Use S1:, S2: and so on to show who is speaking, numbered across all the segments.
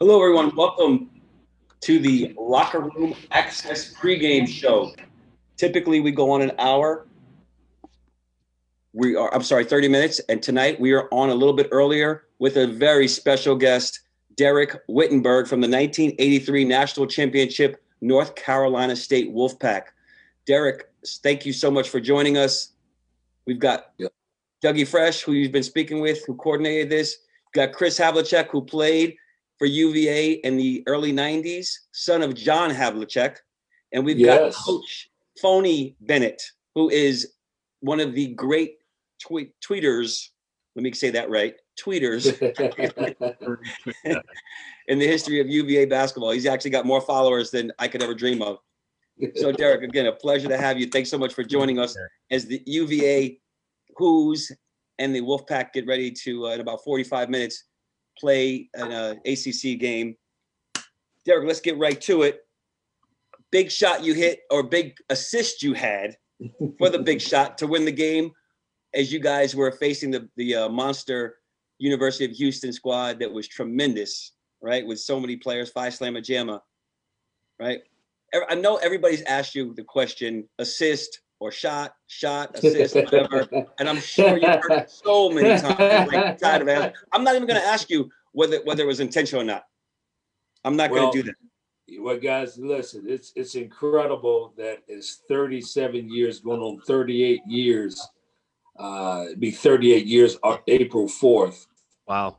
S1: Hello, everyone. Welcome to the Locker Room Access pregame show. Typically, we go on an hour. 30 minutes. And tonight we are on a little bit earlier with a very special guest, Derek Wittenberg from the 1983 National Championship North Carolina State Wolfpack. Derek, thank you so much for joining us. We've got Dougie Fresh, who you've been speaking with, who coordinated this. We've got Chris Havlicek, who played for UVA in the early 90s, son of John Havlicek. And we've got Coach Phony Bennett, who is one of the great tweeters, let me say that right, tweeters in the history of UVA basketball. He's actually got more followers than I could ever dream of. So, Derek, again, a pleasure to have you. Thanks so much for joining us as the UVA Hoos and the Wolfpack get ready to, in about 45 minutes, play an ACC game. Derek, let's get right to it. Big shot you hit, or big assist you had for the big shot to win the game as you guys were facing the monster University of Houston squad that was tremendous, right? With so many players, Phi Slamma Jamma, right? I know everybody's asked you the question, assist or shot, assist, whatever. And I'm sure you've heard it so many times. Like, tired of it. I'm not even going to ask you whether it was intentional or not. I'm not going to do that.
S2: Well, guys, listen, it's incredible that it's 37 years, going on 38 years. Be 38 years on April 4th.
S3: Wow.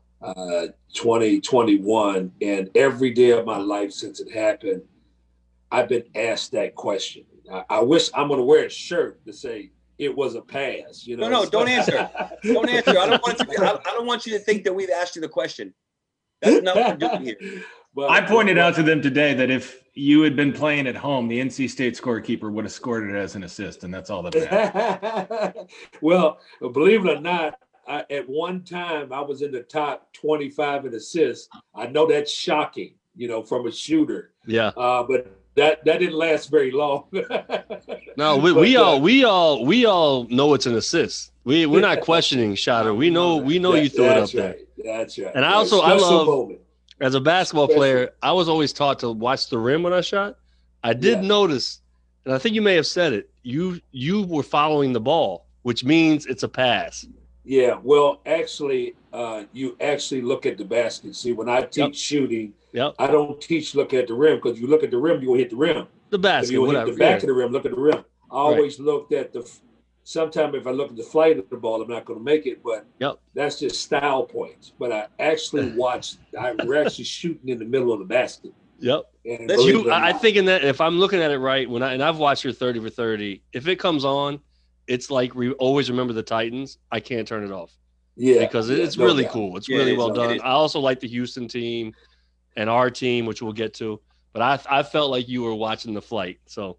S2: 2021. And every day of my life since it happened, I've been asked that question. I wish I'm going to wear a shirt to say it was a pass. You know?
S1: No, don't answer. Don't answer. I don't want you to think that we've asked you the question. That's not what we're doing here.
S4: But I pointed out to them today that if you had been playing at home, the NC State scorekeeper would have scored it as an assist, and that's all that mattered.
S2: Well, believe it or not, at one time I was in the top 25 in assists. I know that's shocking, from a shooter.
S3: Yeah.
S2: But that didn't last very long.
S3: No, we all know it's an assist. We're not questioning Shotter. We know you threw it up there.
S2: That's right.
S3: And I love. As a basketball player, I was always taught to watch the rim when I shot. I did notice, and I think you may have said it, you were following the ball, which means it's a pass.
S2: Yeah, well, actually, you actually look at the basket. See, when I teach shooting, I don't teach look at the rim, because you look at the rim, you're going to hit the rim.
S3: The basket,
S2: if you hit the back of the rim, look at the rim. I always looked at sometimes if I look at the flight of the ball, I'm not going to make it, but that's just style points. But I actually we're actually shooting in the middle of the basket.
S3: Yep. I think in that, if I'm looking at it right, I've watched your 30 for 30, if it comes on, it's like we always remember the Titans. I can't turn it off.
S2: Yeah.
S3: Because it's really cool. It's really well done. I also like the Houston team and our team, which we'll get to. But I felt like you were watching the flight. So.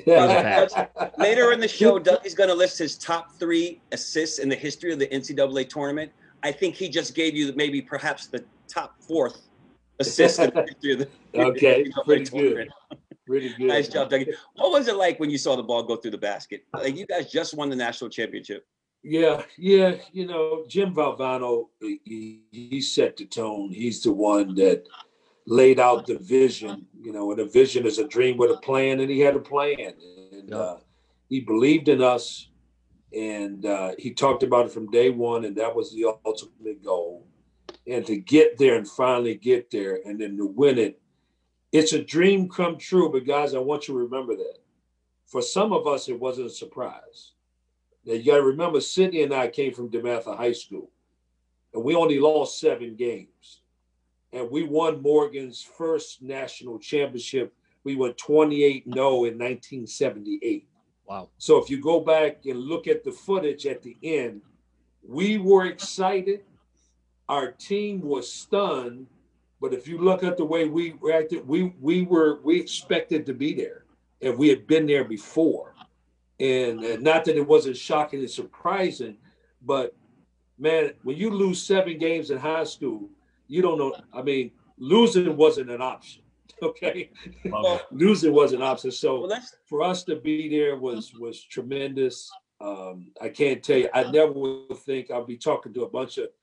S1: Later in the show, Dougie's going to list his top 3 assists in the history of the NCAA tournament. I think he just gave you perhaps the top 4th assist in the history of the
S2: NCAA tournament. Pretty good.
S1: Nice job, Dougie. What was it like when you saw the ball go through the basket? Like, you guys just won the national championship.
S2: Yeah. Jim Valvano, he set the tone. He's the one that laid out the vision, and a vision is a dream with a plan, and he had a plan. And he believed in us, and he talked about it from day one, and that was the ultimate goal. And to get there and finally get there and then to win it, it's a dream come true. But, guys, I want you to remember that. For some of us, it wasn't a surprise. Now, you got to remember, Sydney and I came from DeMatha High School, and we only lost 7 games. And we won Morgan's first national championship. We went 28-0 in 1978.
S3: Wow.
S2: So if you go back and look at the footage at the end, we were excited. Our team was stunned. But if you look at the way we reacted, we expected to be there. And we had been there before. And not that it wasn't shocking and surprising, but, man, when you lose 7 games in high school, you don't know. I mean, losing wasn't an option. Okay, losing was an option. So for us to be there was tremendous. I can't tell you. I never would think I'd be talking to a bunch of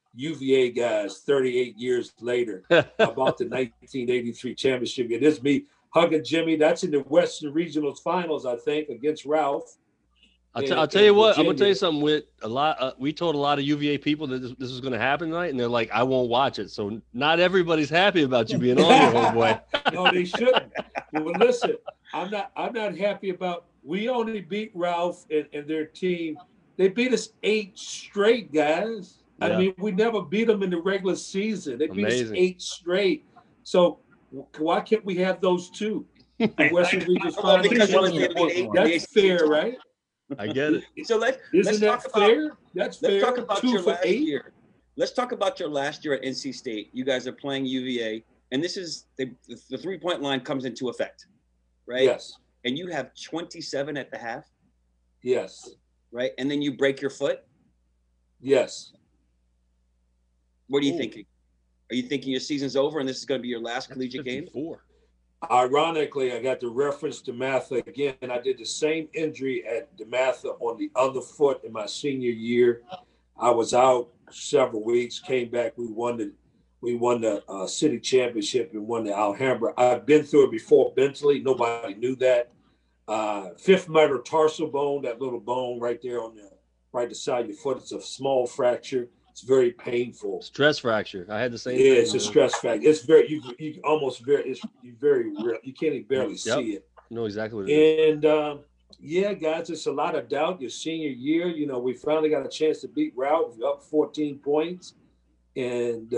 S2: UVA guys 38 years later about the 1983 championship. It is me hugging Jimmy. That's in the Western Regionals Finals, I think, against Ralph.
S3: I'll tell you what, I'm going to tell you something with a lot. We told a lot of UVA people that this was going to happen tonight, and they're like, I won't watch it. So not everybody's happy about you being on here, homeboy.
S2: No, they shouldn't. Well, listen, I'm not happy about, we only beat Ralph and their team. They beat us 8 straight, guys. Yeah. I mean, we never beat them in the regular season. They beat us 8 straight. So why can't we have those two? The Western Regions Finals. That's fair, right?
S3: I get it.
S1: So let's talk
S2: fair? That's fair.
S1: Let's talk about your last year. Let's talk about your last year at NC State. You guys are playing UVA, and this is the 3-point line comes into effect, right?
S2: Yes.
S1: And you have 27 at the half.
S2: Yes.
S1: Right, and then you break your foot.
S2: Yes.
S1: What are you thinking? Are you thinking your season's over and this is going to be your last collegiate game?
S2: Ironically, I got the reference to Matha again. I did the same injury at DeMatha on the other foot in my senior year. I was out several weeks, came back. We won the city championship and won the Alhambra. I've been through it before, Bentley. Nobody knew that. 5th metatarsal bone, that little bone right there on the right beside your foot. It's a small fracture. It's very painful.
S3: Stress fracture. I had the same.
S2: Yeah, it's a stress fracture. It's very you almost very it's very real. You can't even barely see it.
S3: You know exactly what it is.
S2: And yeah, guys, it's a lot of doubt. Your senior year, you know, we finally got a chance to beat Ralph. We're up 14 points, and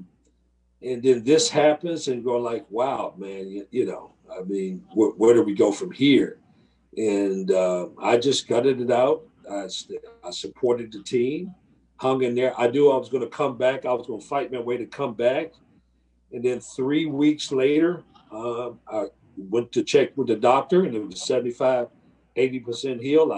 S2: then this happens, and go like, wow, man, you know, I mean, where do we go from here? And I just gutted it out. I supported the team. Hung in there. I knew I was going to come back. I was going to fight my way to come back. And then 3 weeks later, I went to check with the doctor, and it was 75, 80% healed.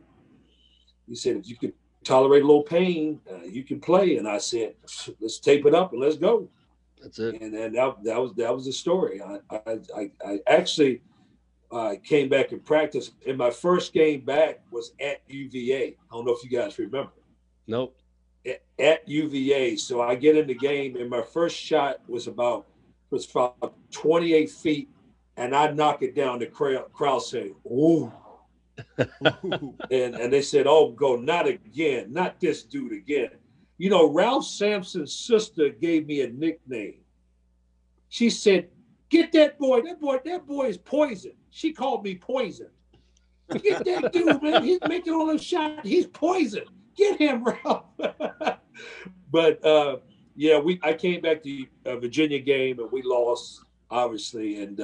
S2: He said, if you could tolerate a little pain, you can play. And I said, let's tape it up and let's go.
S3: That's it.
S2: And then that was the story. I actually came back and practiced. And my first game back was at UVA. I don't know if you guys remember.
S3: Nope.
S2: At UVA. So I get in the game, and my first shot was about 28 feet, and I knock it down. The crowd say, "Ooh." and they said, "Oh, go, not again, not this dude again." You know, Ralph Sampson's sister gave me a nickname. She said, "Get that boy is poison." She called me Poison. Get that dude, man. He's making all those shots. He's poison. Get him, Ralph. But yeah, I came back to a Virginia game and we lost, obviously, and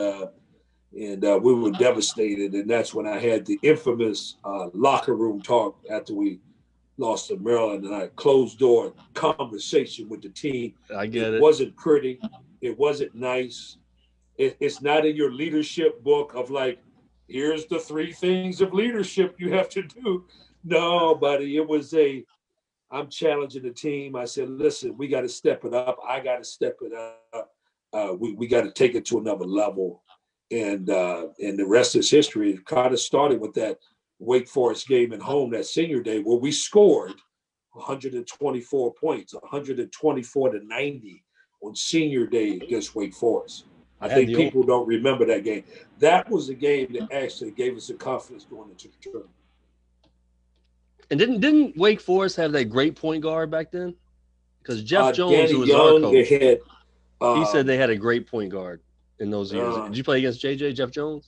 S2: we were devastated. And that's when I had the infamous locker room talk after we lost to Maryland, and I closed door conversation with the team.
S3: I get it.
S2: It wasn't pretty. It wasn't nice. It's not in your leadership book of like, here's the 3 things of leadership you have to do. No, buddy, it was I'm challenging the team. I said, listen, we got to step it up. I got to step it up. We got to take it to another level. And the rest is history. It kind of started with that Wake Forest game at home, that senior day, where we scored 124 points, 124 to 90 on senior day against Wake Forest. I think people don't remember that game. That was the game that actually gave us the confidence going into the tournament.
S3: And didn't Wake Forest have that great point guard back then? Because Jeff Jones,
S2: Danny
S3: who was
S2: Young,
S3: our coach,
S2: he
S3: said they had a great point guard in those years. Did you play against Jeff Jones?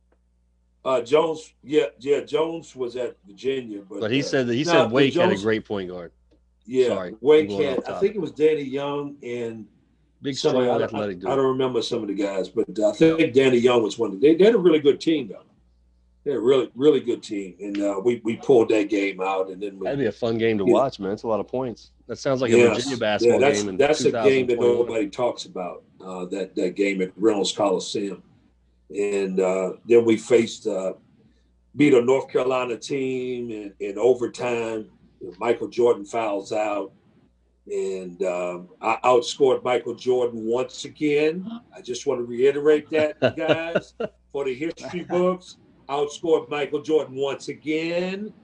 S2: Jones, yeah, Jones was at Virginia, but
S3: he said Wake had a great point guard.
S2: Yeah,
S3: sorry,
S2: Wake had. I think it was Danny Young and
S3: big, strong, athletic dude.
S2: I don't remember some of the guys, but I think Danny Young was one. They had a really good team, though. They're a really, really good team, and we pulled that game out, and then
S3: that'd be a fun game to watch, man. It's a lot of points. That sounds like a Virginia basketball game.
S2: That's a game that nobody talks about. That game at Reynolds Coliseum, and then we faced beat a North Carolina team in overtime. Michael Jordan fouls out, and I outscored Michael Jordan once again. I just want to reiterate that, guys, for the history books. Outscored Michael Jordan once again.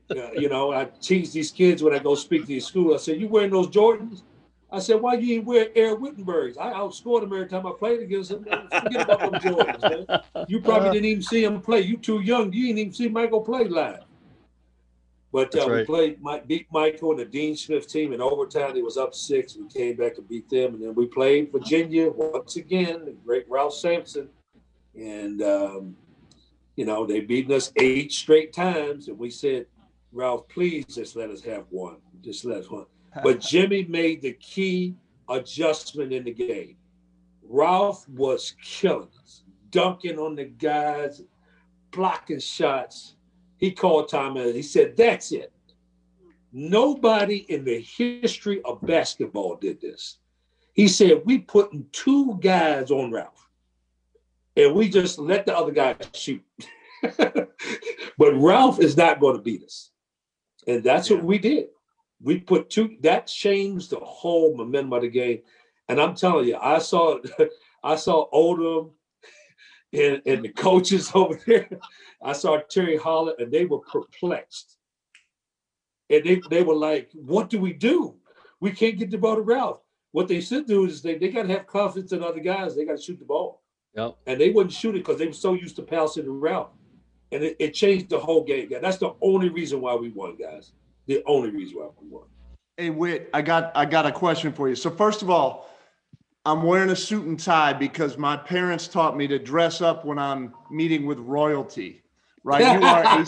S2: I tease these kids when I go speak to these schools. I said, "You wearing those Jordans?" I said, "Why you ain't wear Air Wittenbergs? I outscored them every time I played against them. Forget about them Jordans, man. You probably didn't even see him play. You too young. You didn't even see Michael play live." But we beat Michael and the Dean Smith team in overtime. It was up 6. We came back and beat them. And then we played Virginia once again, the great Ralph Sampson. And, they beaten us 8 straight times. And we said, "Ralph, please just let us have one. Just let us one." But Jimmy made the key adjustment in the game. Ralph was killing us, dunking on the guys, blocking shots. He called timeout. He said, "That's it. Nobody in the history of basketball did this." He said, "We putting 2 guys on Ralph, and we just let the other guys shoot." But Ralph is not going to beat us. And that's what we did. We put 2. That changed the whole momentum of the game. And I'm telling you, I saw Odom and the coaches over there. I saw Terry Holland, and they were perplexed. And they were like, "What do we do? We can't get the ball to Ralph." What they should do is they got to have confidence in other guys. They got to shoot the ball.
S3: Yep.
S2: And they wouldn't shoot it because they were so used to passing to Ralph. And it changed the whole game. That's the only reason why we won, guys. The only reason why we won.
S5: Hey, Whit, I got a question for you. So first of all, I'm wearing a suit and tie because my parents taught me to dress up when I'm meeting with royalty, right? You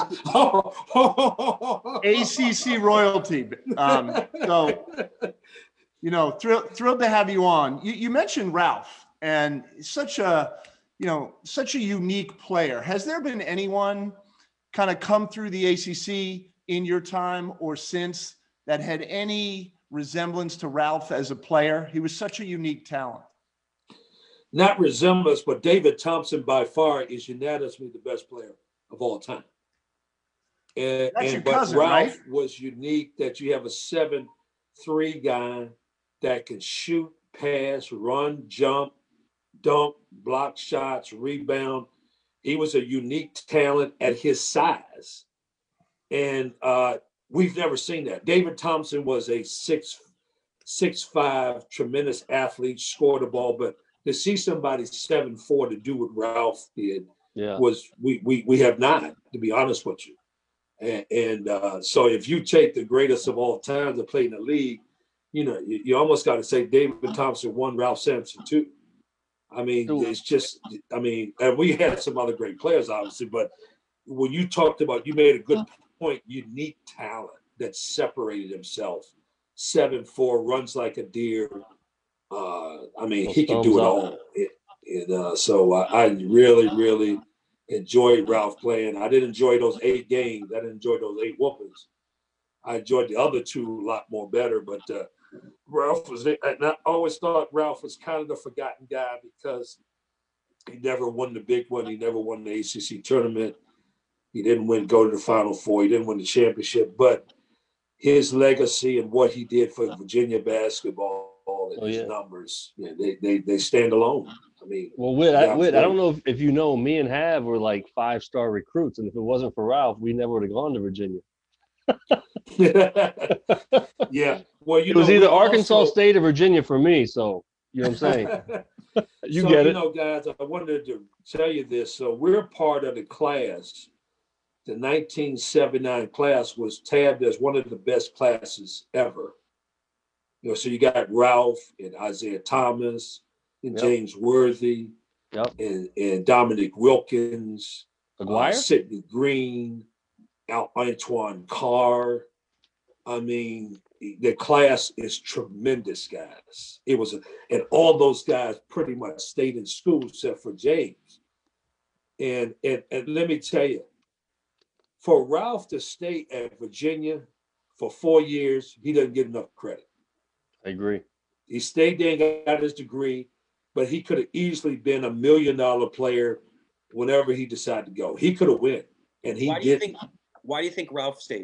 S5: are ACC royalty. Thrilled to have you on. You mentioned Ralph, and such a unique player. Has there been anyone kind of come through the ACC in your time or since that had any resemblance to Ralph as a player? He was such a unique talent.
S2: Not resemblance, but David Thompson by far is unanimously the best player of all time.
S5: That's your cousin,
S2: Ralph
S5: right?
S2: was unique that you have a 7'3" guy that can shoot, pass, run, jump, dunk, block shots, rebound. He was a unique talent at his size. And we've never seen that. David Thompson was a 6'5", tremendous athlete, scored the ball, but to see somebody 7'4" to do what Ralph did was we have not, to be honest with you. And so if you take the greatest of all time to play in the league, you almost got to say David Thompson won, Ralph Sampson too. I mean, it's just, and we had some other great players, obviously, but when you talked about, you made a good point, unique talent that separated himself. 7'4", runs like a deer. He can do it all. So I really, really enjoyed Ralph playing. I didn't enjoy those 8 games. I didn't enjoy those 8 whoopings. I enjoyed the other 2 a lot more better, but Ralph was, and I always thought Ralph was kind of the forgotten guy because he never won the big one. He never won the ACC tournament. He didn't go to the Final Four. He didn't win the championship, but his legacy and what he did for Virginia basketball and his numbers, they stand alone.
S3: Whit, I don't know if you know, me and Hav were like 5-star recruits, and if it wasn't for Ralph, we never would have gone to Virginia.
S2: Yeah. Well,
S3: it was either Arkansas State or Virginia for me, so you know what I'm saying. You get it.
S2: Guys, I wanted to tell you this. So we're part of the class. The 1979 class was tabbed as one of the best classes ever. So you got Ralph and Isaiah Thomas and James Worthy and Dominic Wilkins, Sidney Green, Antoine Carr. The class is tremendous, guys. It was, and all those guys pretty much stayed in school except for James. And let me tell you, for Ralph to stay at Virginia for 4 years, he doesn't get enough credit.
S3: I agree.
S2: He stayed there and got his degree, but he could have easily been $1 million player whenever he decided to go. He could have won, and he didn't.
S1: Why do you think Ralph stayed?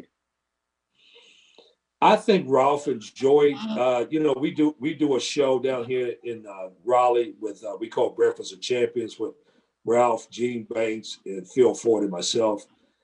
S2: I think Ralph enjoyed. We do a show down here in Raleigh with we call Breakfast of Champions with Ralph, Gene Banks, and Phil Ford and myself.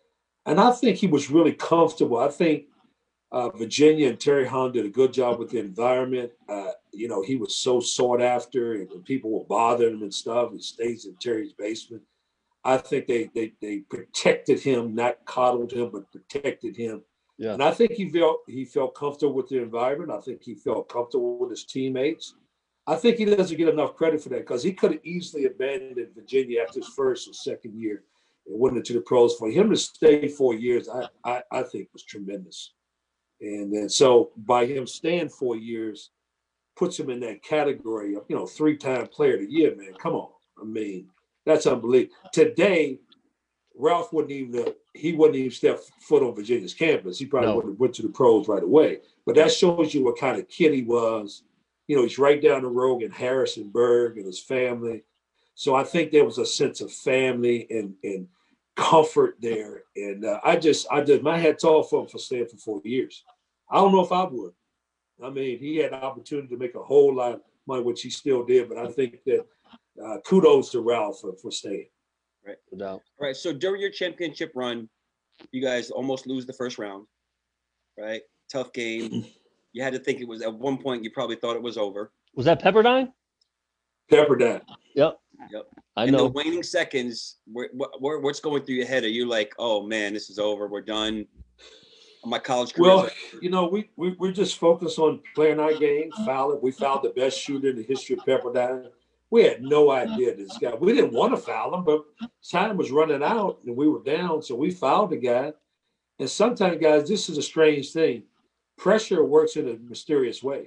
S2: And I think he was really comfortable. I think Virginia and Terry Hahn did a good job with the environment. He was so sought after, and people were bothering him and stuff. He stays in Terry's basement. I think they protected him, not coddled him, but protected him.
S3: Yeah.
S2: And I think he felt comfortable with the environment. I think he felt comfortable with his teammates. I think he doesn't get enough credit for that because he could have easily abandoned Virginia after his first or second year and went into the pros. For him to stay 4 years, I think was tremendous. And then so by him staying 4 years, puts him in that category of, 3-time player of the year, man. Come on. I mean, that's unbelievable. Today, Ralph wouldn't even step foot on Virginia's campus. He probably would have went to the pros right away. But that shows you what kind of kid he was. He's right down the road in Harrisonburg and his family. So I think there was a sense of family and comfort there. And I just my hat's off for him for staying for 4 years. I don't know if I would. I mean, he had an opportunity to make a whole lot of money, which he still did. But I think that kudos to Ralph for staying.
S1: Right. No doubt. All right. So during your championship run, you guys almost lose the first round, right? Tough game. You had to think it was at one point. You probably thought it was over.
S3: Was that Pepperdine?
S2: Pepperdine.
S3: Yep. I know.
S1: In the waning seconds, what's going through your head? Are you like, oh man, this is over. We're done. My college career.
S2: Well, we're just focused on playing our game. We fouled the best shooter in the history of Pepperdine. We had no idea this guy. We didn't want to foul him, but time was running out and we were down, so we fouled the guy. And sometimes, guys, this is a strange thing. Pressure works in a mysterious way.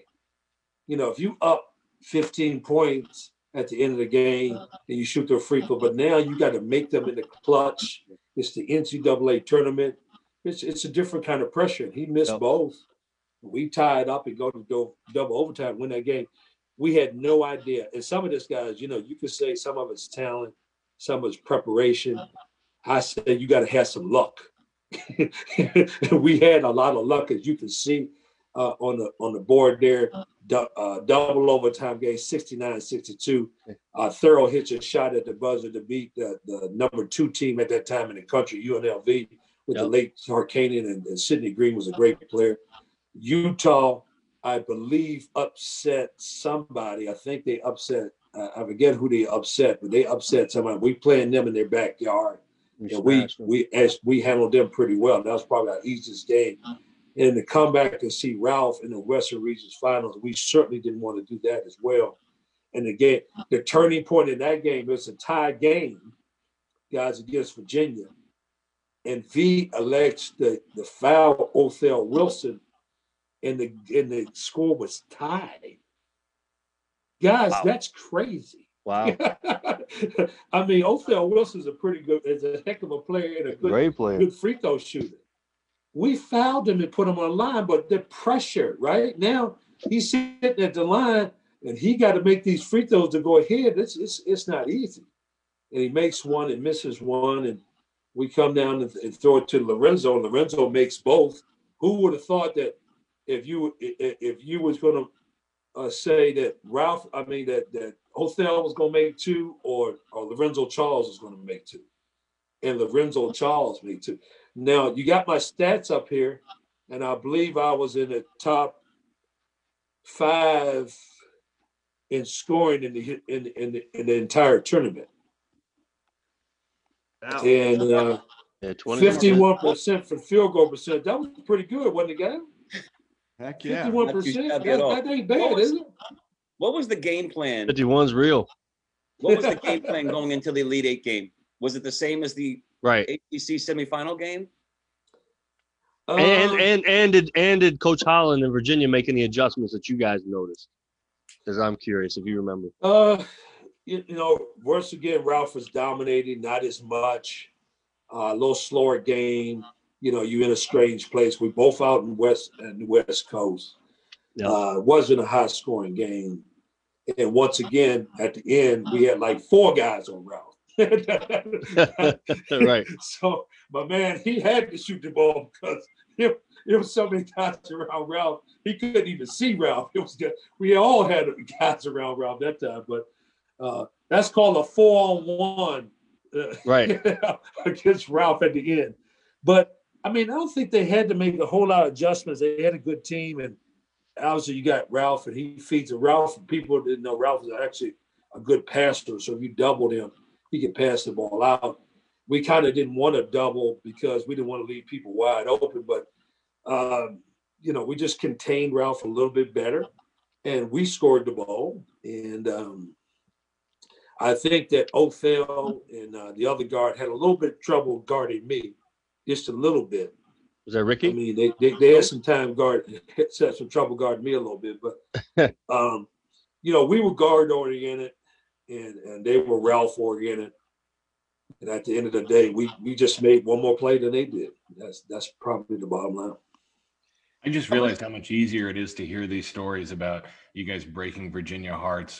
S2: If you up 15 points at the end of the game and you shoot the free throw, but now you got to make them in the clutch. It's the NCAA tournament. It's a different kind of pressure. He missed both. We tied up and go to double overtime, win that game. We had no idea. And some of this guys, you could say some of it's talent, some of it's preparation. I said you got to have some luck. We had a lot of luck, as you can see on the board there. Double overtime game, 69-62. Thorough hits a shot at the buzzer to beat the number 2 team at that time in the country, UNLV, with the late Harkanian and Sidney Green was a great player. Utah, I believe, upset somebody. I think they upset. I forget who they upset, but they upset somebody. We playing them in their backyard. And we handled them pretty well. That was probably our easiest game. And to come back and see Ralph in the Western Regions Finals, we certainly didn't want to do that as well. And the turning point in that game, it's a tie game, guys, against Virginia. And V elects the foul Othell Wilson, and the score was tied. Guys, that's crazy.
S3: Wow.
S2: I mean, Othell Wilson's is a heck of a player and a good free throw shooter. We fouled him and put him on the line, but the pressure, right? Now he's sitting at the line and he got to make these free throws to go ahead. It's not easy. And he makes one and misses one, and we come down and throw it to Lorenzo. Lorenzo makes both. Who would have thought that if you was going to say that that Othell was going to make 2 or Lorenzo Charles was going to make 2. And Lorenzo Charles made 2. Now, you got my stats up here, and I believe I was in the top 5 in scoring in the entire tournament. Wow. And 51% for field goal percent. That was pretty good, wasn't it, guys?
S5: Heck yeah.
S2: 51%. That ain't bad, is it?
S1: What was the game plan?
S3: 51's real.
S1: What was the game plan going into the Elite Eight game? Was it the same as the ACC semifinal game?
S3: And did Coach Holland and Virginia make any adjustments that you guys noticed? Because I'm curious if you remember.
S2: Once again, Ralph was dominating, not as much. A little slower game. You in a strange place. We both out in the West Coast. It wasn't a high scoring game. And once again, at the end, we had like 4 guys on Ralph.
S3: Right.
S2: So, my man, he had to shoot the ball because it was so many guys around Ralph. He couldn't even see Ralph. It was good. We all had guys around Ralph that time, but that's called a 4-on-1
S3: right
S2: against Ralph at the end. But I mean, I don't think they had to make a whole lot of adjustments. They had a good team, and obviously you got Ralph, and he feeds it. Ralph, people didn't know Ralph was actually a good passer. So if you doubled him, he could pass the ball out. We kind of didn't want to double because we didn't want to leave people wide open. But, you know, we just contained Ralph a little bit better, and we scored the ball. And I think that Othell and the other guard had a little bit of trouble guarding me, just a little bit.
S3: Was that Ricky?
S2: I mean, they had some some trouble guarding me a little bit. But, you know, we were guard-oriented, and they were Ralph-oriented. And at the end of the day, we just made one more play than they did. That's probably the bottom line.
S4: I just realized how much easier it is to hear these stories about you guys breaking Virginia hearts,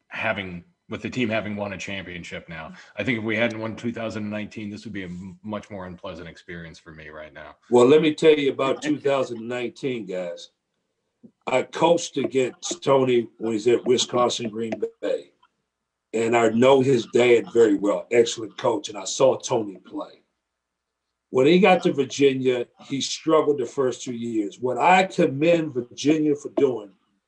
S4: with the team having won a championship now. I think if we hadn't won 2019, this would be a much more unpleasant experience for me right now.
S2: Well, let me tell you about 2019, guys. I coached against Tony when he's at Wisconsin Green Bay. And I know his dad very well, excellent coach, and I saw Tony play. When he got to Virginia, he struggled the first 2 years. What I commend Virginia for doing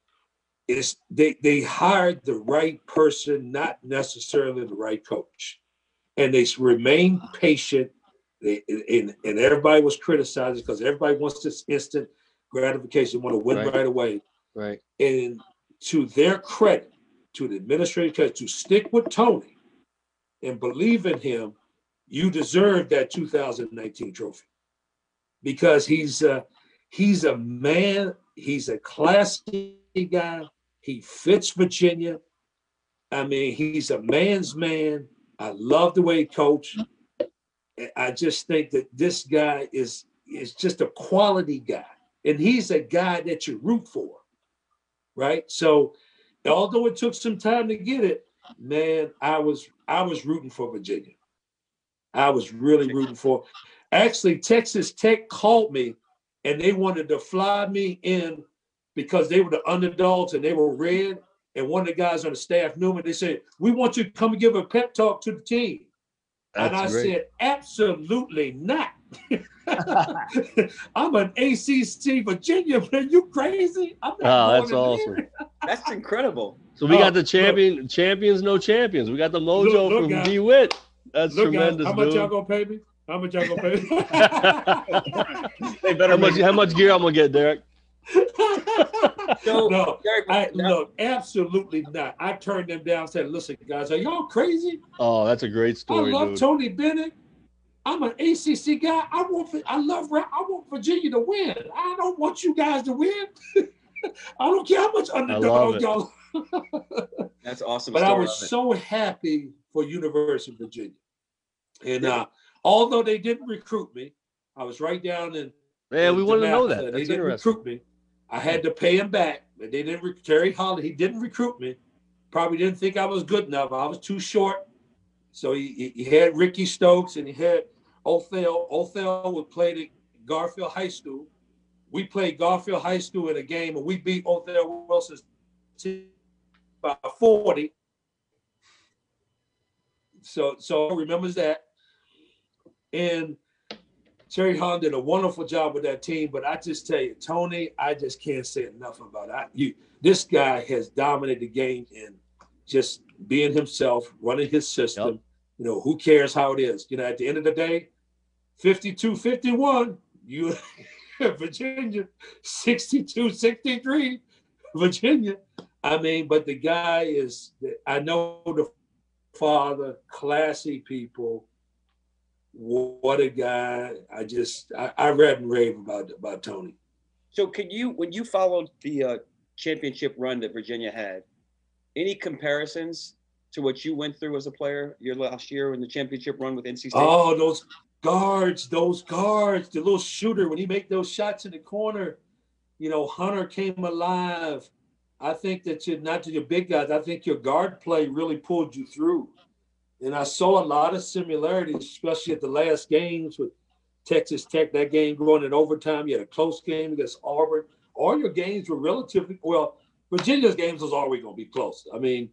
S2: is they hired the right person, not necessarily the right coach. And they remained patient, and everybody was criticizing because everybody wants this instant gratification, want to win right away.
S3: Right.
S2: And to their credit, to the administrative, to stick with Tony and believe in him, you deserve that 2019 trophy because he's a man. He's a classy guy. He fits Virginia. I mean, he's a man's man. I love the way he coached. I just think that this guy is just a quality guy, and he's a guy that you root for, right? So, although it took some time to get it, man, I was rooting for Virginia. I was really rooting for. Actually, Texas Tech called me, and they wanted to fly me in because they were the underdogs and they were red. And one of the guys on the staff knew me. They said, "We want you to come and give a pep talk to the team."
S3: That's
S2: and I
S3: great.
S2: said, "Absolutely not." I'm an ACC Virginia man. You crazy? I'm not
S3: Oh, that's
S2: going
S3: awesome.
S2: there.
S1: That's incredible.
S3: So we got the champions, no champions. We got the mojo
S2: Look,
S3: from
S2: guys.
S3: DeWitt. That's
S2: Look, guys,
S3: tremendous,
S2: how much
S3: dude.
S2: y'all gonna pay me? How much y'all gonna pay me?
S4: They better
S3: How much gear I'm gonna get, Derek?
S1: So,
S2: No,
S1: Derek,
S2: look, absolutely not. I turned them down and said, "Listen, guys, are y'all crazy?
S3: Oh, that's a great story,
S2: I love
S3: dude.
S2: Tony Bennett. I'm an ACC guy. I want Virginia to win. I don't want you guys to win. I don't care how much underdog
S3: it.
S2: y'all."
S1: that's awesome.
S2: But I
S1: story.
S2: was so happy for University of Virginia. And although they didn't recruit me, I was right down in.
S3: Man, we want to know
S2: Damascus.
S3: that.
S2: They
S3: That's
S2: didn't
S3: interesting.
S2: recruit me. I had to pay him back, but they didn't. Terry Holland, he didn't recruit me. Probably didn't think I was good enough. I was too short. So he had Ricky Stokes and he had Othell. Othell would play at Garfield High School. We played Garfield High School in a game, and we beat Othell Wilson's team by 40. So remembers that. And Terry Holland did a wonderful job with that team, but I just tell you, Tony, I just can't say enough about it. This guy has dominated the game in just being himself, running his system.
S3: Yep.
S2: You know, who cares how it is? You know, at the end of the day, 52-51, you Virginia, 62-63, Virginia. I mean, but the guy is, I know the father, classy people. What a guy. I read and rave about Tony.
S1: So when you followed the championship run that Virginia had, any comparisons to what you went through as a player your last year in the championship run with NC State?
S2: Oh, those guards, the little shooter, when he made those shots in the corner, you know, Hunter came alive. I think that not to your big guys, I think your guard play really pulled you through. And I saw a lot of similarities, especially at the last games with Texas Tech, that game going in overtime. You had a close game against Auburn. All your games were relatively, well, Virginia's games was always going to be close. I mean,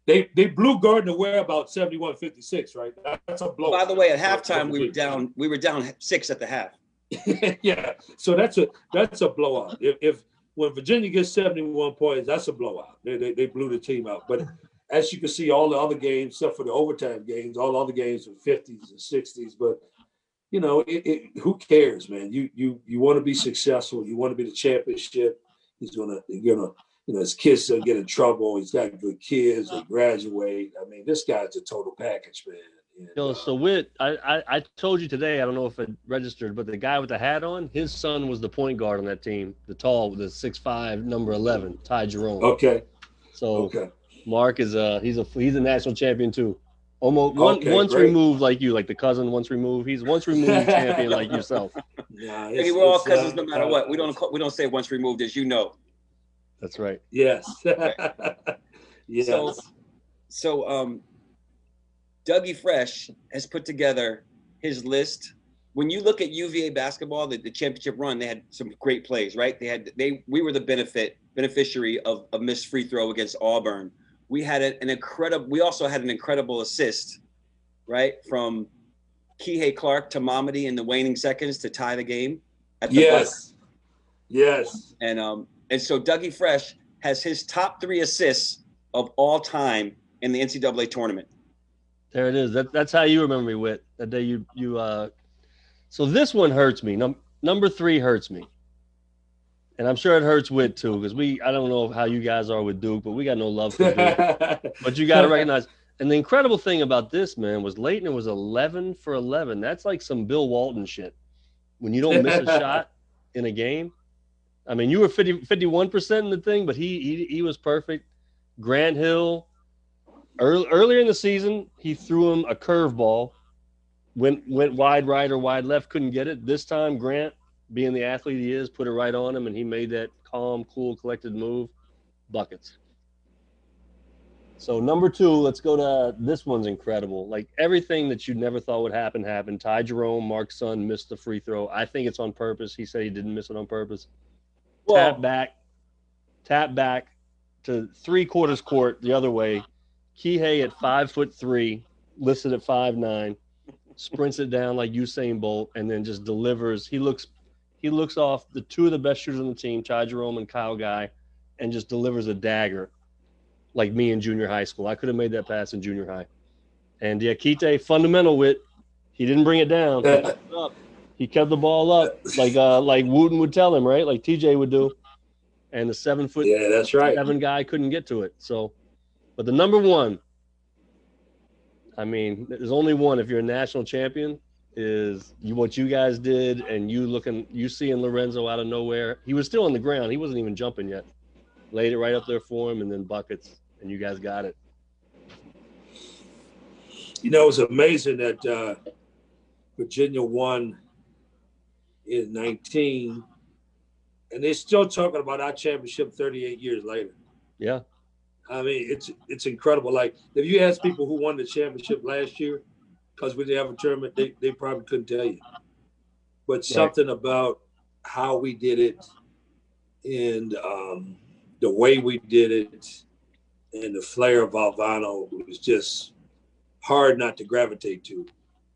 S2: They blew Gardner Ware about 71-56, right? That's a blow.
S1: By the way, at halftime we were down 6 at the half.
S2: Yeah, so that's a blowout. If when Virginia gets 71 points, that's a blowout. They blew the team out. But as you can see, all the other games, except for the overtime games, all the other games were 50s and 60s. But you know, who cares, man? You want to be successful. You want to be the championship. You're gonna, his kids don't get in trouble. He's got good kids. They graduate. I mean, this guy's a total package, man. And,
S3: so Whit, I told you today, I don't know if it registered, but the guy with the hat on, his son was the point guard on that team, the 6'5", number 11, Ty Jerome.
S2: Okay.
S3: So Mark is he's a national champion too. Almost once
S2: great.
S3: removed like you, like the cousin once removed. He's once removed champion like yourself.
S2: Yeah,
S1: we're all cousins no matter what. We don't say once removed, as you know.
S3: That's right.
S2: Yes. Yes.
S1: So Dougie Fresh has put together his list. When you look at UVA basketball, the championship run, they had some great plays, right? We were the beneficiary of a missed free throw against Auburn. We had we also had an incredible assist, right? From Kihei Clark to Mamadi in the waning seconds to tie the game.
S2: Yes.
S1: And so Dougie Fresh has his top 3 assists of all time in the NCAA tournament.
S3: There it is. That's how you remember me, Whit. That day you So this one hurts me. Number 3 hurts me. And I'm sure it hurts Whit too, because I don't know how you guys are with Duke, but we got no love for Duke. But you got to recognize. And the incredible thing about this, man, was Leitner was 11 for 11. That's like some Bill Walton shit. When you don't miss a shot in a game. I mean, you were 51% in the thing, but he was perfect. Grant Hill, earlier in the season, he threw him a curveball, went wide right or wide left, couldn't get it. This time, Grant, being the athlete he is, put it right on him, and he made that calm, cool, collected move. Buckets. So number 2, let's go to this one's incredible. Like everything that you never thought would happen happened. Ty Jerome, Mark's son, missed the free throw. I think it's on purpose. He said he didn't miss it on purpose. Tap back to 3/4 court the other way. Kihei at 5'3", listed at 5'9", sprints it down like Usain Bolt, and then just delivers. He looks off the 2 of the best shooters on the team, Ty Jerome and Kyle Guy, and just delivers a dagger like me in junior high school. I could have made that pass in junior high. And Kite, fundamental Whit. He didn't bring it down. He kept the ball up like Wooten would tell him, right? Like TJ would do. And the 7'7" guy couldn't get to it. So, but the number 1, I mean, there's only one if you're a national champion, is what you guys did, and you seeing Lorenzo out of nowhere. He was still on the ground. He wasn't even jumping yet. Laid it right up there for him, and then buckets, and you guys got it.
S2: You know, it's amazing that Virginia won in 19, and they're still talking about our championship 38 years later.
S3: Yeah.
S2: I mean, it's incredible. Like, if you ask people who won the championship last year, because we didn't have a tournament, they probably couldn't tell you. But something about how we did it and the way we did it and the flair of Valvano was just hard not to gravitate to,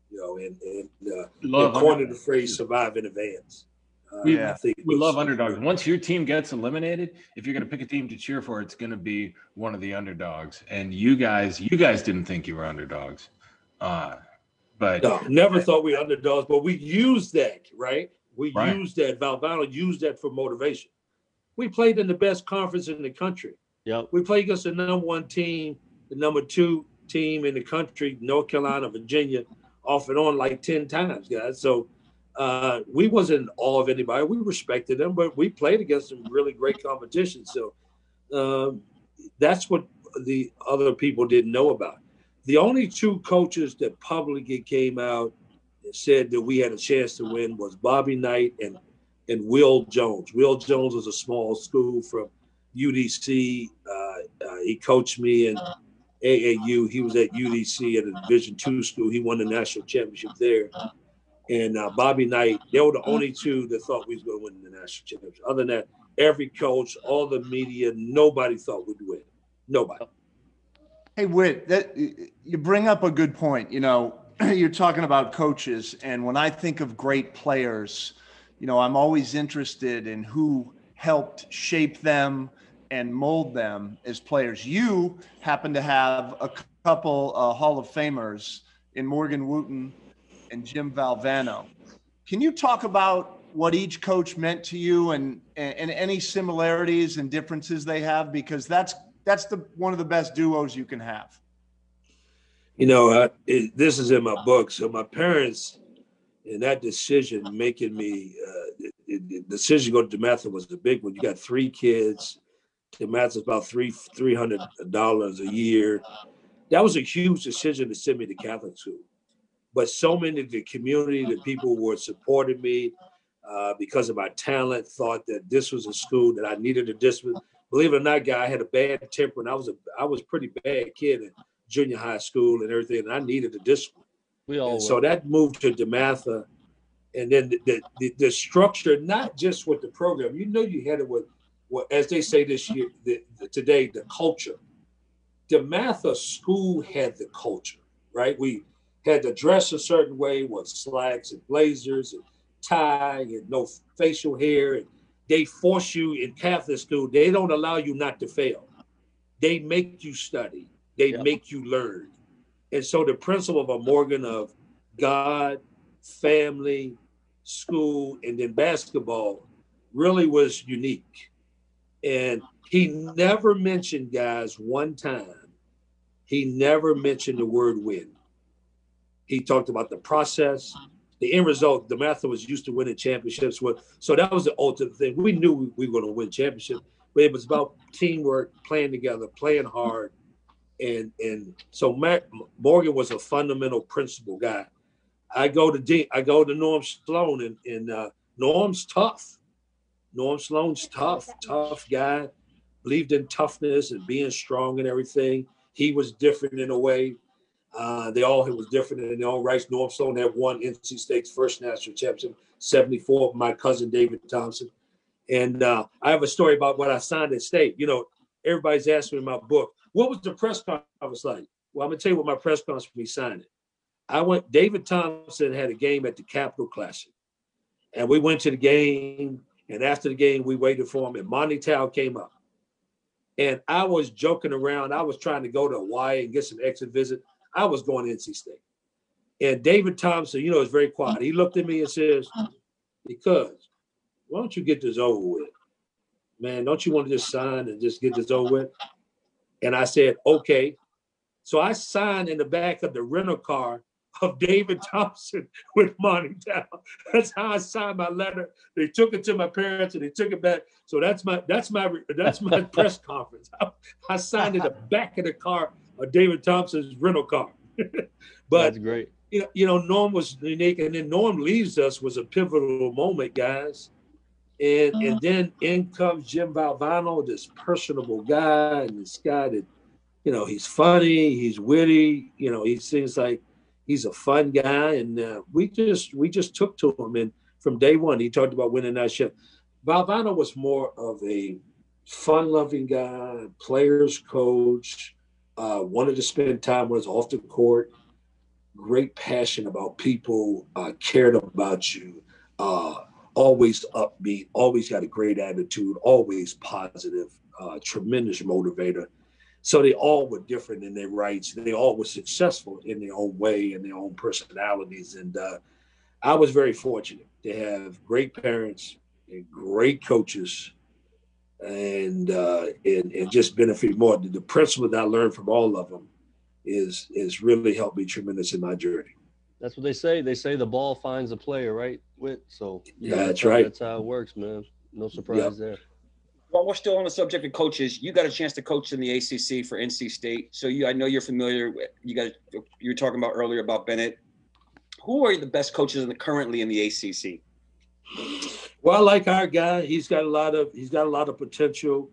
S2: and coined the phrase "survive in advance."
S4: We love underdogs. Once your team gets eliminated, if you're going to pick a team to cheer for, it's going to be one of the underdogs. And you guys didn't think you were underdogs, but
S2: no, never thought we were underdogs. But we used that, right? Used that. Valvano used that for motivation. We played in the best conference in the country.
S3: Yep.
S2: We played against the number 1 team, the number 2 team in the country, North Carolina, Virginia, off and on like 10 times, guys. So we wasn't in awe of anybody. We respected them, but we played against some really great competition. So that's what the other people didn't know about. The only 2 coaches that publicly came out and said that we had a chance to win was Bobby Knight and Will Jones. Will Jones was a small school from UDC. He coached me in AAU. He was at UDC at a Division II school. He won the national championship there. And Bobby Knight, they were the only 2 that thought we was going to win the national championship. Other than that, every coach, all the media, nobody thought we'd win. Nobody.
S5: Hey, Whit, that you bring up a good point. You know, you're talking about coaches, and when I think of great players, you know, I'm always interested in who helped shape them and mold them as players. You happen to have a couple Hall of Famers in Morgan Wooten and Jim Valvano. Can you talk about what each coach meant to you and any similarities and differences they have? Because that's one of the best duos you can have.
S2: You know, this is in my book. So my parents, and that decision making me, the decision to go to DeMatha was a big one. You got 3 kids. DeMatha's about $300 a year. That was a huge decision to send me to Catholic school. But so many of the community, the people who were supporting me because of my talent, thought that this was a school that I needed a discipline. Believe it or not, guy, I had a bad temper, and I was a pretty bad kid in junior high school and everything, and I needed a discipline. So that moved to DeMatha, and then the structure, not just with the program. You know, you had it with, as they say this year, today, the culture. DeMatha school had the culture, right? We had to dress a certain way with slacks and blazers and tie and no facial hair. And they force you in Catholic school. They don't allow you not to fail. They make you study. They make you learn. And so the principle of a Morgan of God, family, school, and then basketball really was unique. And he never mentioned, guys, one time, he never mentioned the word win. He talked about the process, the end result. DeMatha was used to winning championships. So that was the ultimate thing. We knew we were going to win championships, but it was about teamwork, playing together, playing hard. And so Morgan was a fundamental principle guy. I go to Norm Sloan, and Norm's tough. Norm Sloan's tough guy, believed in toughness and being strong and everything. He was different in a way. They all was different in their own rights. Norm Sloan had won NC State's first national championship, 74, my cousin David Thompson. And I have a story about what I signed at State. You know, everybody's asking me in my book, what was the press conference like? Well, I'm going to tell you what my press conference when we signed it. David Thompson had a game at the Capital Classic. And we went to the game, and after the game, we waited for him, and Monty Tao came up. And I was joking around. I was trying to go to Hawaii and get some exit visit. I was going to NC State. And David Thompson, you know, is very quiet. He looked at me and says, because why don't you get this over with? Man, don't you want to just sign and just get this over with? And I said, okay. So I signed in the back of the rental car of David Thompson with Monty Tao. That's how I signed my letter. They took it to my parents and they took it back. So that's my press conference. I signed in the back of the car of David Thompson's rental car. But
S3: that's great.
S2: You know, Norm was unique, and then Norm leaves us was a pivotal moment, guys. And then in comes Jim Valvano, this personable guy, and this guy that, you know, he's funny, he's witty, you know, he seems like he's a fun guy. And we just took to him. And from day one, he talked about winning that ship. Valvano was more of a fun-loving guy, players coach, wanted to spend time with us off the court, great passion about people, cared about you, always upbeat, always got a great attitude, always positive, tremendous motivator. So they all were different in their rights. They all were successful in their own way and their own personalities. And I was very fortunate to have great parents and great coaches and just benefit more. The principle that I learned from all of them is really helped me tremendous in my journey.
S3: That's what they say. They say the ball finds the player, right? So
S2: yeah, that's right.
S3: That's how it works, man. No surprise there.
S1: While we're still on the subject of coaches, you got a chance to coach in the ACC for NC State. So I know you're familiar. You were talking about earlier about Bennett. Who are the best coaches currently in the ACC?
S2: Well, I like our guy. He's got a lot of potential.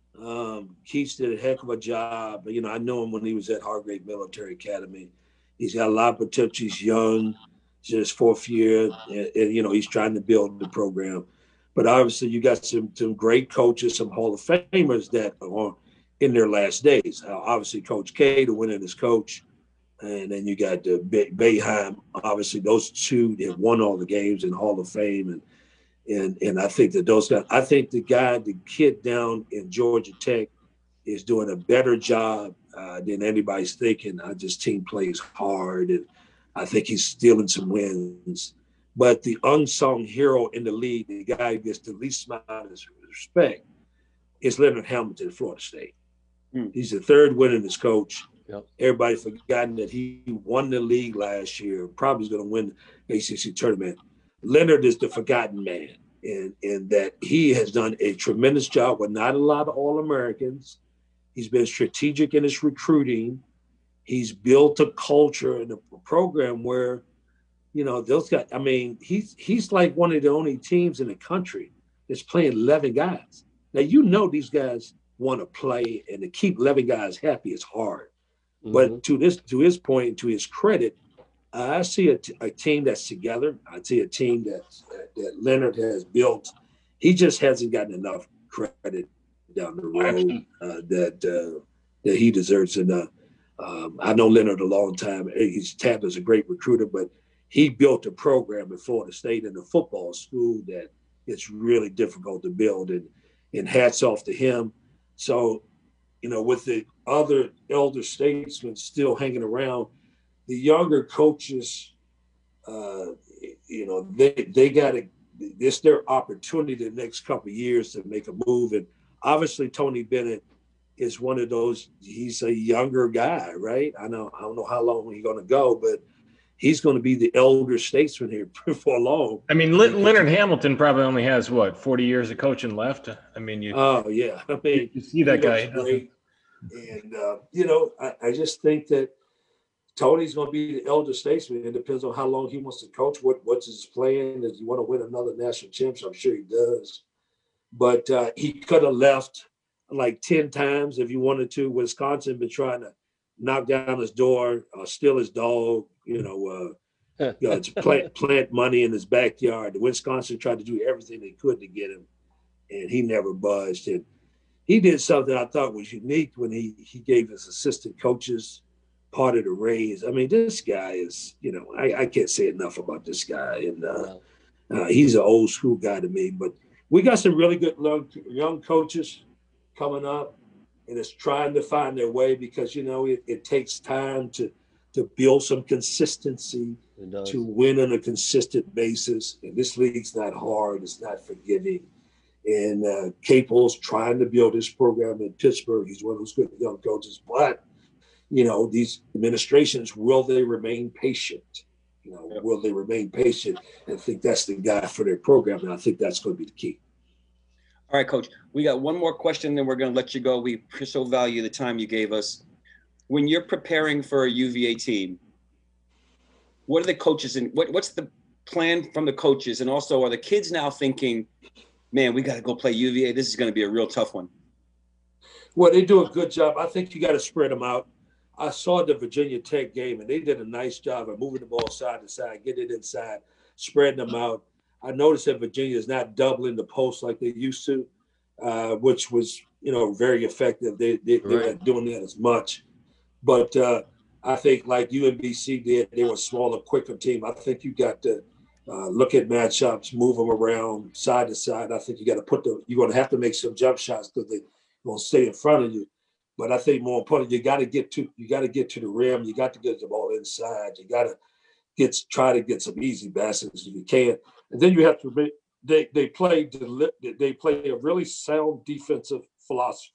S2: Keith did a heck of a job. You know, I knew him when he was at Hargrave Military Academy. He's got a lot of potential. He's young, just 4th year, and you know, he's trying to build the program. But obviously, you got some great coaches, some Hall of Famers that are in their last days. Obviously, Coach K, the winningest coach, and then you got Boeheim. Obviously, those two that won all the games in Hall of Fame, and I think that those guys. I think the kid down in Georgia Tech is doing a better job than anybody's thinking. This team plays hard, and I think he's stealing some wins. But the unsung hero in the league, the guy who gets the least amount of respect, is Leonard Hamilton at Florida State. He's the third winningest coach.
S3: Yep.
S2: Everybody's forgotten that he won the league last year. Probably is going to win the ACC tournament. Leonard is the forgotten man, and that he has done a tremendous job with not a lot of All-Americans. He's been strategic in his recruiting. He's built a culture and a program where, those guys, he's like one of the only teams in the country that's playing 11 guys. Now, these guys want to play, and to keep 11 guys happy is hard. Mm-hmm. But to his point, to his credit, I see a team that's together. I see a team that Leonard has built. He just hasn't gotten enough credit down the road that he deserves. And I know Leonard a long time. He's tapped as a great recruiter, but he built a program at Florida State in a football school that it's really difficult to build. And hats off to him. So, with the other elder statesmen still hanging around, the younger coaches, they got to, it's their opportunity the next couple of years to make a move. And obviously Tony Bennett is one of those, he's a younger guy, right? I don't know how long he's going to go, but he's going to be the elder statesman here for long.
S4: Leonard Hamilton probably only has 40 years of coaching left.
S2: You
S4: see that guy.
S2: Great. And, I just think that Tony's going to be the elder statesman. It depends on how long he wants to coach. What's his plan? Does he want to win another national championship? I'm sure he does. But he could have left like 10 times if he wanted to. Wisconsin been trying to knock down his door, steal his dog, plant money in his backyard. Wisconsin tried to do everything they could to get him, and he never budged. And he did something I thought was unique when he gave his assistant coaches part of the raise. This guy is, I can't say enough about this guy. And he's an old school guy to me. But we got some really good young coaches coming up, and it's trying to find their way because, it takes time to build some consistency, to win on a consistent basis. And this league's not hard. It's not forgiving. And Capel's trying to build his program in Pittsburgh. He's one of those good young coaches. But, these administrations, will they remain patient? Will they remain patient? And I think that's the guy for their program. And I think that's going to be the key.
S1: All right, Coach. We got one more question, then we're going to let you go. We so value the time you gave us. When you're preparing for a UVA team, what are the coaches and what's the plan from the coaches? And also, are the kids now thinking, man, we got to go play UVA? This is going to be a real tough one.
S2: Well, they do a good job. I think you got to spread them out. I saw the Virginia Tech game, and they did a nice job of moving the ball side to side, getting it inside, spreading them out. I noticed that Virginia is not doubling the post like they used to, which was, very effective. They're not doing that as much. But I think like UMBC did, they were a smaller, quicker team. I think you got to look at matchups, move them around side to side. I think you got to you're going to have to make some jump shots because they're going to stay in front of you. But I think more importantly, you got to get to the rim. You got to get the ball inside. You got to try to get some easy baskets if you can. And then you have to they play a really sound defensive philosophy.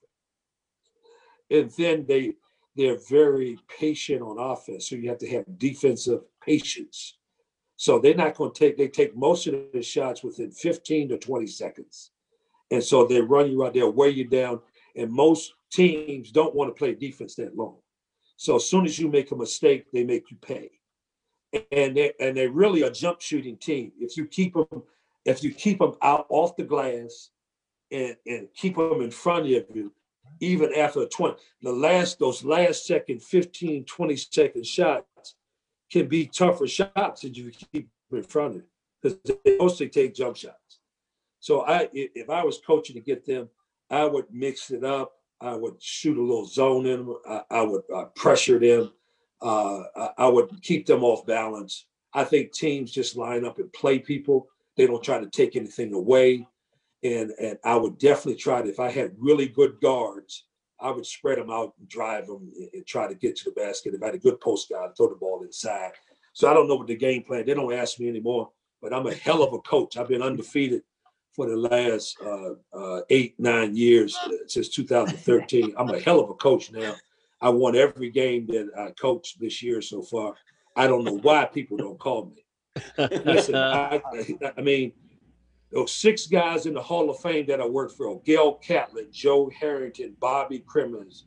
S2: And then they're very patient on offense. So you have to have defensive patience. So they're not going to they take most of the shots within 15 to 20 seconds. And so they run you out there, wear you down. And most teams don't want to play defense that long. So as soon as you make a mistake, they make you pay. And they're really a jump shooting team. If you keep them out off the glass and keep them in front of you, even after those last second 15, 20 second shots can be tougher shots if you keep them in front of you because they mostly take jump shots. So if I was coaching to get them, I would mix it up. I would shoot a little zone in them. I would pressure them. I would keep them off balance. I think teams just line up and play people. They don't try to take anything away. And I would definitely try to, if I had really good guards, I would spread them out and drive them and try to get to the basket. If I had a good post guy, I'd throw the ball inside. So I don't know what the game plan. They don't ask me anymore, but I'm a hell of a coach. I've been undefeated for the last 8-9 years since 2013. I'm a hell of a coach now. I won every game that I coached this year so far. I don't know why people don't call me. Listen, I mean, those 6 guys in the Hall of Fame that I worked for: Gail Catlett, Joe Harrington, Bobby Crimmins,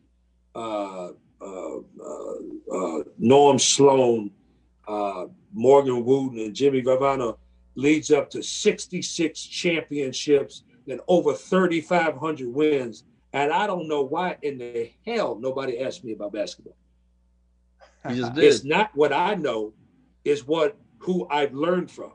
S2: Norm Sloan, Morgan Wooten, and Jimmy Valvano, leads up to 66 championships and over 3,500 wins. And I don't know why in the hell nobody asked me about basketball.
S3: You just did.
S2: It's not what I know, it's who I've learned from.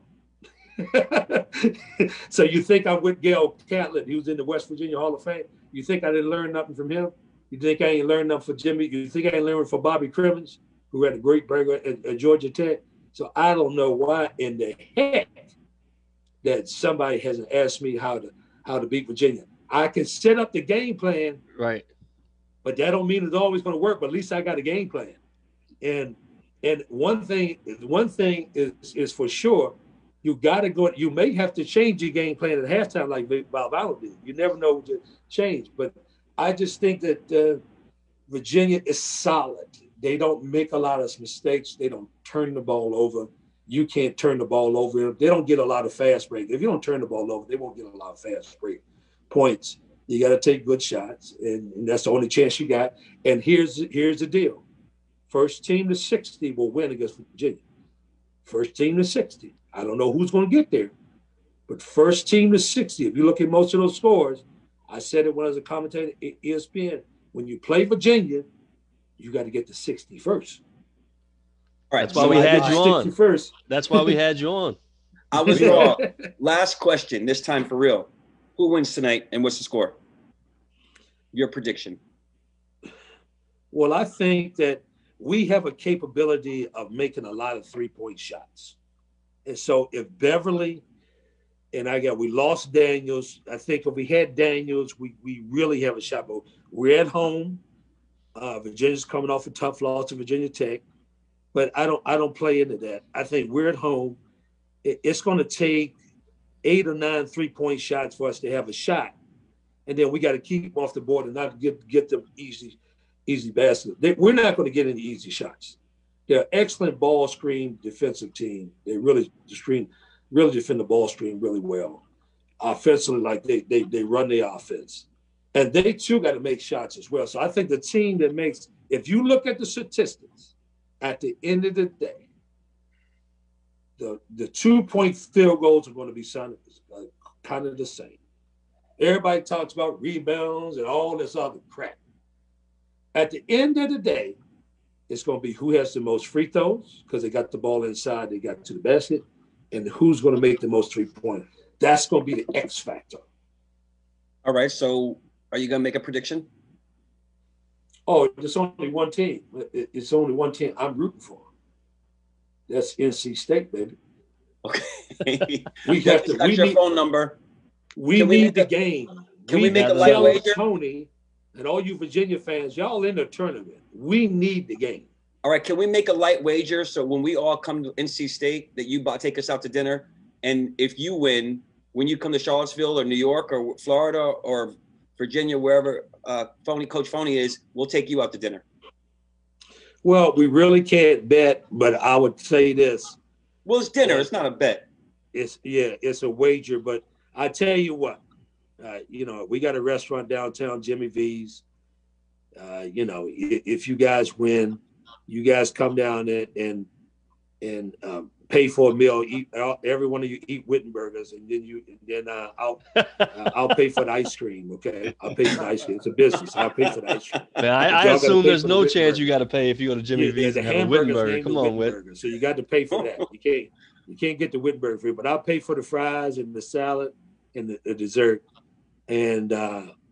S2: So you think I'm with Gail Catlett? He was in the West Virginia Hall of Fame. You think I didn't learn nothing from him? You think I ain't learned nothing from Jimmy? You think I ain't learned from Bobby Crimmins, who had a great burger at Georgia Tech? So I don't know why in the heck that somebody hasn't asked me how to beat Virginia. I can set up the game plan,
S3: right?
S2: But that don't mean it's always going to work. But at least I got a game plan. And one thing is for sure. You got to go. You may have to change your game plan at halftime, like Valvano did. You never know what to change. But I just think that Virginia is solid. They don't make a lot of mistakes. They don't turn the ball over. You can't turn the ball over. They don't get a lot of fast break. If you don't turn the ball over, they won't get a lot of fast break points. You got to take good shots, and that's the only chance you got. And here's the deal: first team to 60 will win against Virginia. First team to 60. I don't know who's going to get there, but first team to 60. If you look at most of those scores, I said it when I was a commentator at ESPN. When you play Virginia, you got to get to 60 first.
S1: All right,
S3: that's why we had you on.
S2: First.
S3: That's why we had you on.
S1: I was wrong. Last question, this time for real. Who wins tonight, and what's the score? Your prediction.
S2: Well, I think that we have a capability of making a lot of three-point shots. And so if Beverly and we lost Daniels, I think if we had Daniels, we really have a shot. But we're at home. Virginia's coming off a tough loss to Virginia Tech. But I don't play into that. I think we're at home. It's going to take 8 or 9 three-point shots for us to have a shot. And then we got to keep them off the board and not get them easy baskets. We're not going to get any easy shots. They're an excellent ball screen defensive team. They really defend the ball screen really well. Offensively, like they run the offense. And they too got to make shots as well. So I think the team that makes, if you look at the statistics, at the end of the day, the 2-point field goals are going to be kind of the same. Everybody talks about rebounds and all this other crap. At the end of the day, it's going to be who has the most free throws because they got the ball inside, they got to the basket, and who's going to make the most three-pointers. That's going to be the X factor.
S1: All right, so are you going to make a prediction?
S2: Oh, it's only one team. It's only one team I'm rooting for. That's NC State, baby.
S1: Okay.
S2: We have to.
S1: Got your phone number.
S2: We need the game.
S1: Can we make a light wager?
S2: Tony and all you Virginia fans, y'all in the tournament. We need the game.
S1: All right, can we make a light wager so when we all come to NC State that you take us out to dinner, and if you win, when you come to Charlottesville or New York or Florida or Virginia, wherever Coach Phony is, we'll take you out to dinner.
S2: Well, we really can't bet, but I would say this.
S1: Well, it's dinner. It's not a bet.
S2: It's a wager. But I tell you what, we got a restaurant downtown, Jimmy V's. If you guys win, you guys come down and pay for a meal. Every one of you eat Wittenbergers, and then I'll pay for the ice cream. Okay, I'll pay for the ice cream. It's a business. I'll pay for the ice cream.
S3: Man, I assume there's no chance you got to pay if you go to Jimmy V's and have a Wittenberger. Come on, Whit.
S2: So you got to pay for that. You can't get the Wittenberger free, but I'll pay for the fries and the salad and the dessert. And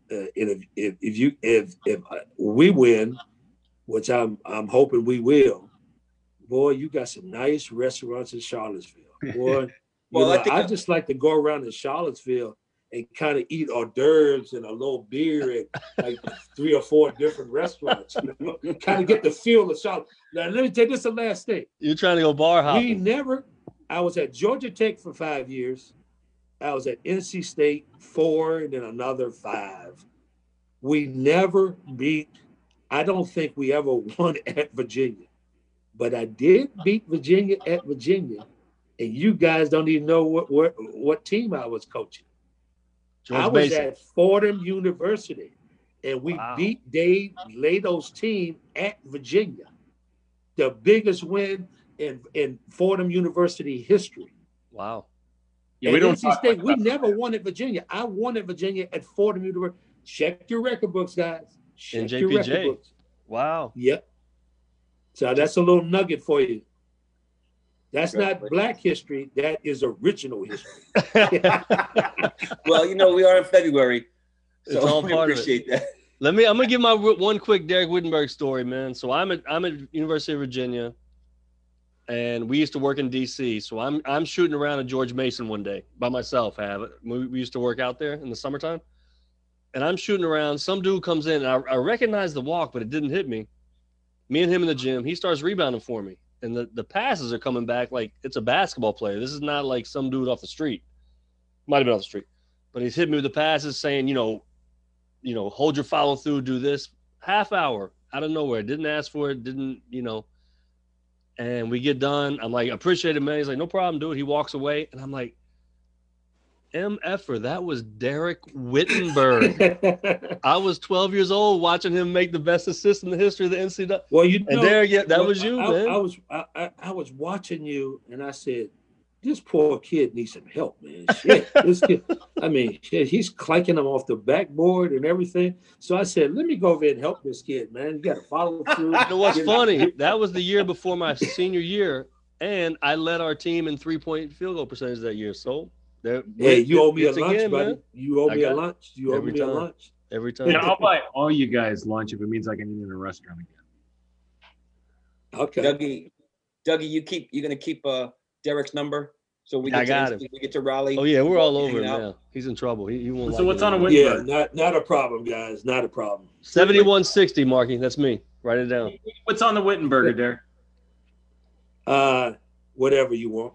S2: if we win, which I'm hoping we will, boy, you got some nice restaurants in Charlottesville. Boy, well, I just like to go around in Charlottesville and kind of eat hors d'oeuvres and a little beer at like 3 or 4 different restaurants. Kind of get the feel of Charlotte. Now, let me tell you this the last thing.
S3: You're trying to go bar hopping.
S2: I was at Georgia Tech for 5 years. I was at NC State 4 and then another 5. We never beat, I don't think we ever won at Virginia. But I did beat Virginia at Virginia. And you guys don't even know what team I was coaching. I was at Fordham University, and we beat Dave Lato's team at Virginia. The biggest win in Fordham University history.
S3: Wow.
S4: Yeah, we don't
S2: NC State, we never won at Virginia. I won at Virginia at Fordham University. Check your record books, guys. Check your record books.
S3: Wow.
S2: Yep. So that's a little nugget for you. That's not Black history. That is original history.
S1: Well, we are in February, so
S3: it's all
S1: we
S3: part
S1: appreciate
S3: of it.
S1: that.
S3: I'm gonna give my one quick Derek Wittenberg story, man. So I'm at University of Virginia, and we used to work in DC. So I'm shooting around at George Mason one day by myself. We used to work out there in the summertime, and I'm shooting around. Some dude comes in, and I recognize the walk, but it didn't hit me. Me and him in the gym. He starts rebounding for me. And the passes are coming back like it's a basketball player. This is not like some dude off the street. Might have been off the street. But he's hitting me with the passes saying, hold your follow through, do this. Half hour out of nowhere. Didn't ask for it, and we get done. I'm like, appreciate it, man. He's like, no problem, dude. He walks away. And I'm like, MFer, that was Derek Wittenberg. I was 12 years old watching him make the best assist in the history of the NCAA.
S2: Well,
S3: Derek, that was you, man.
S2: I was watching you, and I said, this poor kid needs some help, man. Shit, this kid, he's clanking him off the backboard and everything. So I said, let me go over and help this kid, man. You got to follow through.
S3: You know what's funny? That was the year before my senior year, and I led our team in 3-point field goal percentage that year. So.
S2: Hey, you owe me a lunch, buddy. Man. You owe me a lunch. You owe me a lunch.
S3: Every time.
S4: Yeah, I'll buy all you guys lunch if it means I can eat in a restaurant again.
S2: Okay.
S1: Dougie, you're gonna keep Derek's number so we
S3: get him.
S1: We get to Raleigh.
S3: Oh yeah, we're all over him now. He's in trouble. He won't.
S4: So what's on a Wittenberg?
S2: Yeah, not a problem, guys. Not a problem.
S3: 7160, Marky. That's me. Write it down.
S4: What's on the Wittenberger,
S2: Derek? Whatever you want.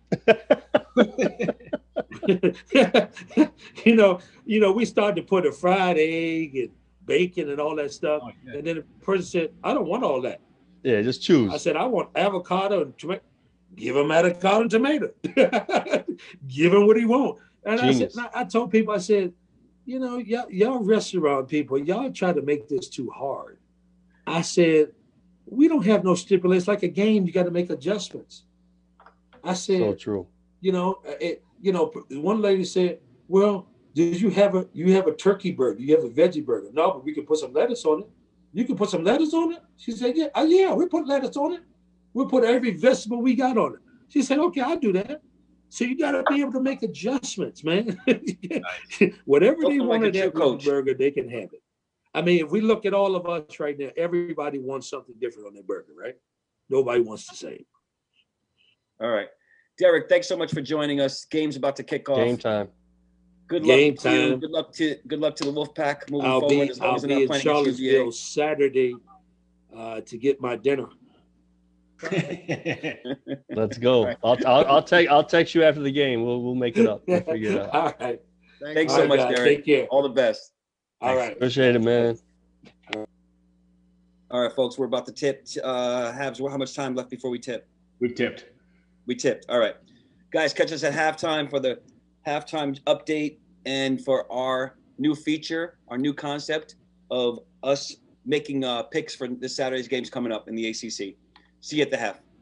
S2: We started to put a fried egg and bacon and all that stuff. Oh, yeah. And then the person said, I don't want all that.
S3: Yeah, just choose.
S2: I said, I want avocado and tomato. Give him avocado and tomato. Give him what he wants. And I told people, I said, y'all restaurant people, y'all try to make this too hard. I said, we don't have no stipulations. It's like a game. You got to make adjustments. I said,
S3: so true.
S2: One lady said, well, did you have a turkey burger? You have a veggie burger? No, but we can put some lettuce on it. You can put some lettuce on it? She said, yeah, we put lettuce on it. We'll put every vegetable we got on it. She said, okay, I'll do that. So you got to be able to make adjustments, man. Whatever they want at that burger, they can have it. If we look at all of us right now, everybody wants something different on their burger, right? Nobody wants the same.
S1: All right. Derek, thanks so much for joining us. Game's about to kick off.
S3: Game time.
S1: Good luck to you. Good luck to the Wolfpack moving forward.
S2: I'll be in Charlottesville Saturday to get my dinner.
S3: Let's go. Right. I'll text you after the game. We'll make it up. We'll figure it out.
S2: All right.
S1: Thanks so much, Derek.
S2: Take care.
S1: All the best.
S2: All right.
S3: Appreciate it, man.
S1: All right, folks. We're about to tip. Habs, how much time left before we tip?
S4: We've tipped.
S1: We tipped. All right. Guys, catch us at halftime for the halftime update and for our new feature, our new concept of us making picks for this Saturday's games coming up in the ACC. See you at the half.